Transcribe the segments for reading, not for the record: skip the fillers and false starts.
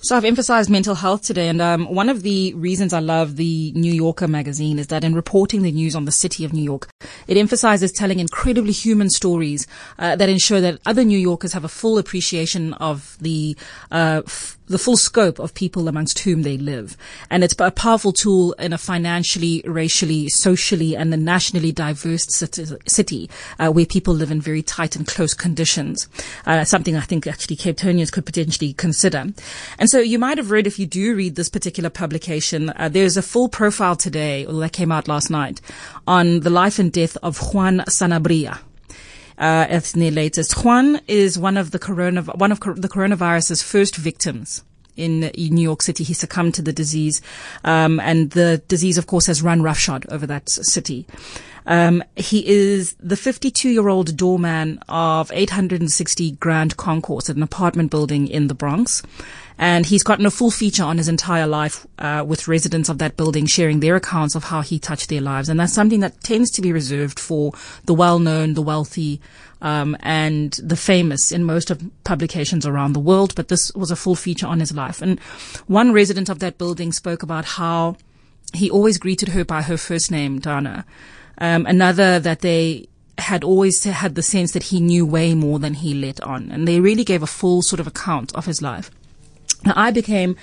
So I've emphasized mental health today, and one of the reasons I love the New Yorker magazine is that in reporting the news on the city of New York, it emphasizes telling incredibly human stories that ensure that other New Yorkers have a full appreciation of the full scope of people amongst whom they live. And it's a powerful tool in a financially, racially, socially, and a nationally diverse city where people live in very tight and close conditions. Something I think actually Cape Townians could potentially consider. And so you might have read, if you do read this particular publication, there's a full profile today, or that came out last night, on the life and death of Juan Sanabria. It's their latest. Juan is one of the coronavirus's first victims in New York City. He succumbed to the disease, and the disease, of course, has run roughshod over that city. He is the 52-year-old doorman of 860 Grand Concourse, an apartment building in the Bronx. And he's gotten a full feature on his entire life, with residents of that building sharing their accounts of how he touched their lives. And that's something that tends to be reserved for the well-known, the wealthy, and the famous in most of publications around the world. But this was a full feature on his life. And one resident of that building spoke about how he always greeted her by her first name, Dana. Another that they had always had the sense that he knew way more than he let on. And they really gave a full sort of account of his life. Now, I became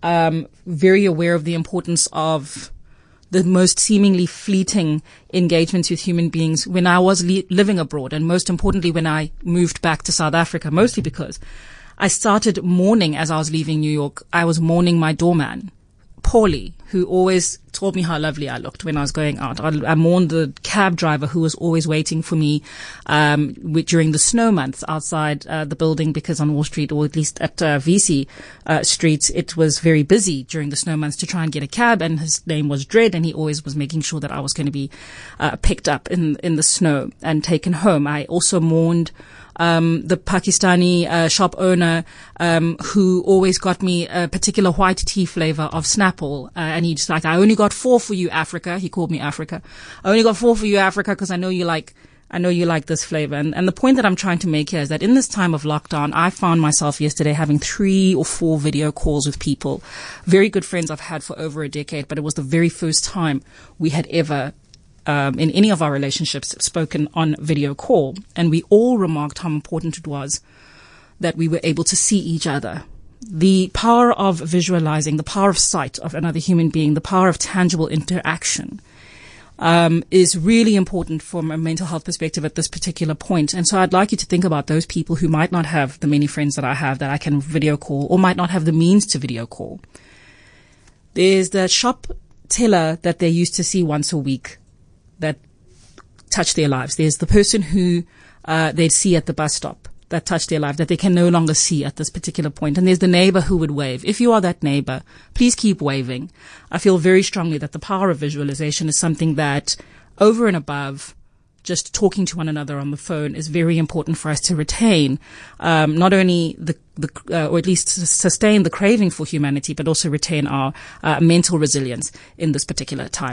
very aware of the importance of the most seemingly fleeting engagements with human beings when I was living abroad, and most importantly when I moved back to South Africa, mostly because I started mourning as I was leaving New York. I was mourning my doorman, Paulie, who always told me how lovely I looked when I was going out. I mourned the cab driver who was always waiting for me during the snow months outside the building, because on Wall Street, or at least at VC Street, it was very busy during the snow months to try and get a cab, and his name was Dread, and he always was making sure that I was going to be picked up in the snow and taken home. I also mourned the Pakistani shop owner who always got me a particular white tea flavor of Snapple, and he just like, I only got 4 for you, Africa. He called me Africa. I only got 4 for you, Africa, because I know you like this flavor. And the point that I'm trying to make here is that in this time of lockdown, I found myself yesterday having 3 or 4 video calls with people, very good friends I've had for over a decade, but it was the very first time we had ever in any of our relationships spoken on video call. And we all remarked how important it was that we were able to see each other. The power of visualizing, the power of sight of another human being, the power of tangible interaction is really important from a mental health perspective at this particular point. And so I'd like you to think about those people who might not have the many friends that I have that I can video call, or might not have the means to video call. There's the shop teller that they used to see once a week that touched their lives. There's the person who they'd see at the bus stop that touched their life that they can no longer see at this particular point. And there's the neighbor who would wave. If you are that neighbor, please keep waving. I feel very strongly that the power of visualization is something that, over and above just talking to one another on the phone, is very important for us to retain not only or at least sustain the craving for humanity, but also retain our mental resilience in this particular time.